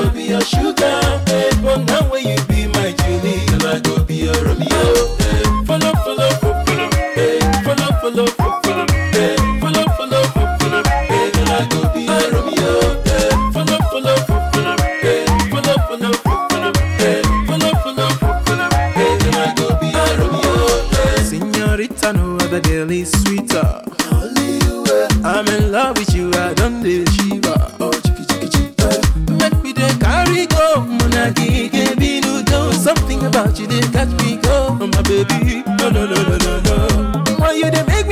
go be your sugar, hey. But now when you be my Julie, girl, I go be your Romeo, hey. Follow, follow, follow, hey. Follow, follow, follow, hey. Follow, follow, follow, hey. Girl, I go be your Romeo, hey. Follow, follow, follow, hey. Follow, follow, follow, hey. Follow, follow, follow, hey. Girl, I go be your Romeo, hey. Señorita, no other girl is sweeter. Only you, I'm in love with you, I don't need Shiva. Oh, chiki chiki chiki. Make me dey carry go, monagi can be no do. Something about you they catch me go, oh my baby. No no no no no no. Why you dey make